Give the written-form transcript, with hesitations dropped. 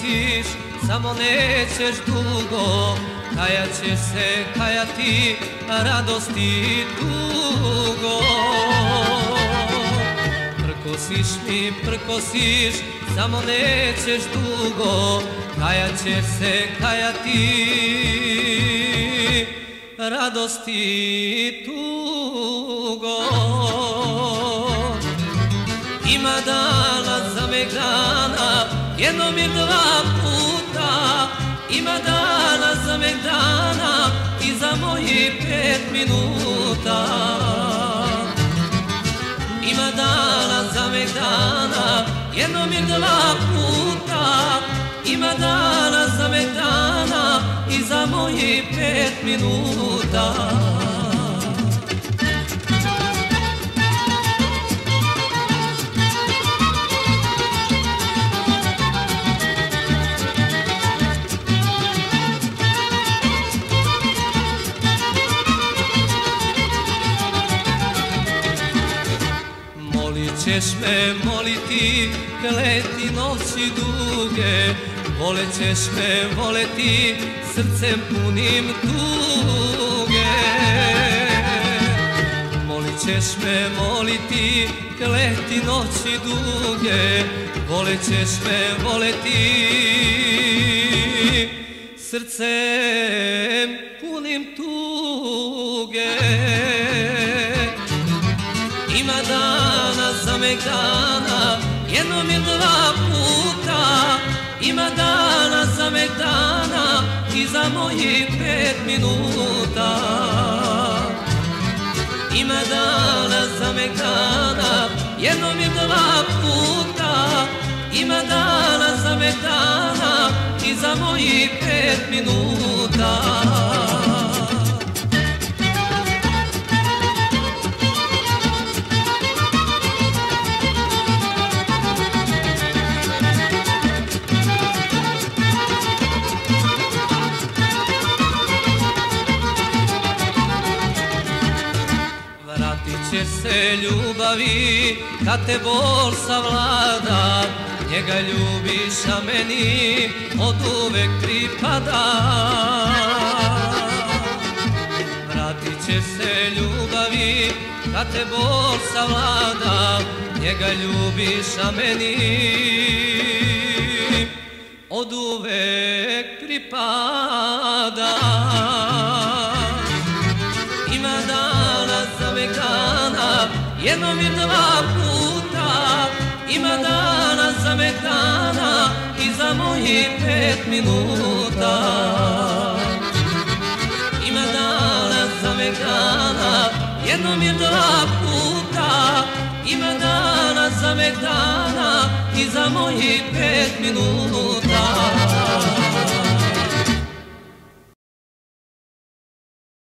prkosiš, samo nećeš dugo, kajat ćeš se kajati, radosti tugo. Prkosiš mi, prkosiš, samo nećeš dugo, kajat ćeš se kajati, radosti tugo. Ima dana za megdana, jednom ili dva puta, ima dana za megdana i za mojih 5 minuta. Ima dana za megdana, jednom ili dva puta, ima dana za megdana i za mojih 5 minuta. Ćeš me moliti, kleti noći duge, volećeš me voleti, srcem punim tuge. Molit ćeš me moliti, kleti noći duge, volećeš me voleti, srcem punim tuge. Ima dana za megdana, jednom ili dva puta, ima dana za megdana i za mojih 5 minuta. Ima dana za megdana, jednom ili dva puta, ima dana za megdana i za mojih 5 minuta. Vratit ćeš se ljubavi kad te bol savlada, njega ljubiš, a meni oduvek pripada. Vratit ćeš se ljubavi kad te bol savlada, njega ljubiš, a meni oduvek pripada. Ima dana za megdana, jednom ili dva puta, ima dana za megdana i za mojih 5 minuta. Ima dana za megdana, jednom ili dva puta, ima dana za megdana i za mojih 5 minuta.